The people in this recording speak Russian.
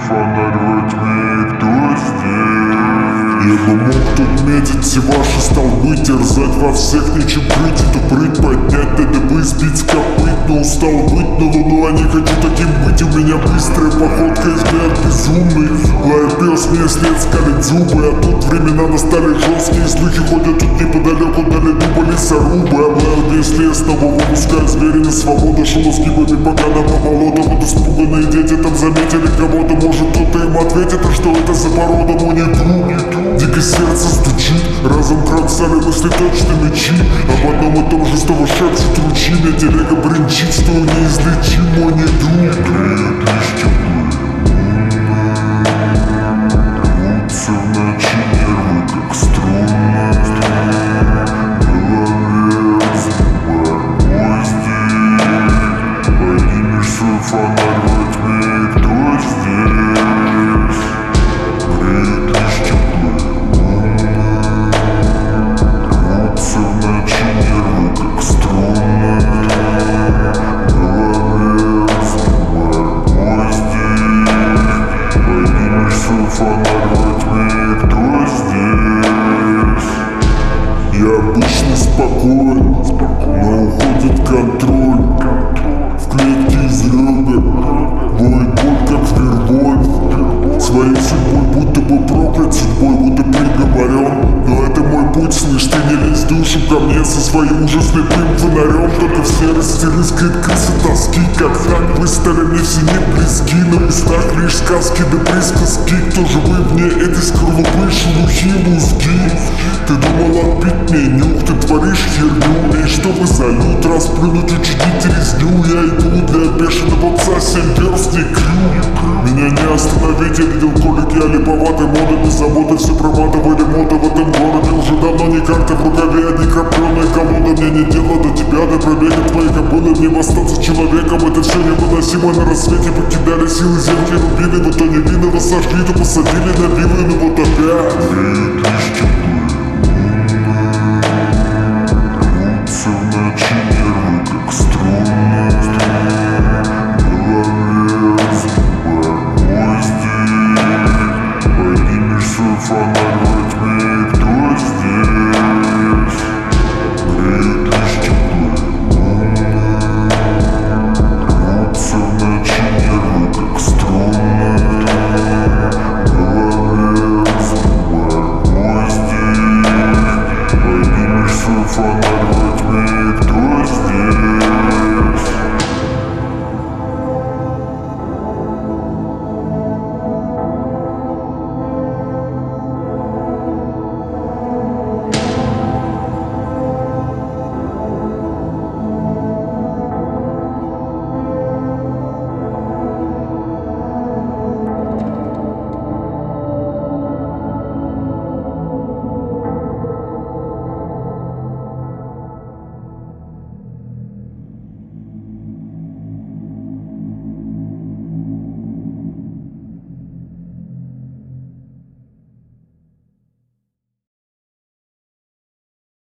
фонарь во тьме, кто здесь? Я бы мог тут метить все ваши столбы, терзать во всех, нечем крыть эту прыть, поднять ТДБ, сбить с копыт. Но устал быть на луну, а не хочу таким быть. У меня быстрая походка, взгляд безумный. Лает пес, мне след скалит зубы. А тут времена настали жесткие, слухи ходят тут неподалеку, дали дуба лесорубы. Облаял весь лес, снова выпуская зверя на свободу. Шел скибами погано по болотам. Вот испуганные дети там заметили кого-то. Может кто-то им ответит, а что это за порода? Но не ту, дико сердце стучит. Разом кромсали мысли точно мечи. Об одном и том же снова шепчут ручьи. Мне телега бренчит, что неизлечимо не дух. Греют листья рвутся в ночи нервы, как струны. В голове взрывает гвозди. Поднимешь свой фонарь во тьме, кто здесь? Греют листья рвутся в ночи нервы, как струны. Фонарь во тьме, кто здесь? Я обычно спокоен, но уходит контроль. В клетке из ребер воет боль, как зверь. Своей судьбой будто бы проклят, судьбой будто приговорен. Но это мой путь, слышь, ты не лезь в душу ко мне со своим уже слепым фонарем. Только в серости рыскает крыса тоски, как знак вы стали мне все не близки. На местах лишь сказки да присказки. Кто же вы вне этой скорлупы, шелухи, мозги? Ты думал отбить мне нюх, ты творишь херню. И чтобы залют, расплюнуть, учудить резню. Я иду для бешеного пса, 7 верст не крю. Меня не остановить, я видел колик, я липоватый, мода без заботы. Все проматывали мода в этом городе. Уже давно не карта в рукаве, одни крапленые колода. Мне не дело до тебя, до пробега твоих кобылы. Мне остаться человеком, это все невыносимо. На рассвете покидали силы земли, рубили. Вот то невинного сожгли, то посадили на вилы, но вот опять греют листья.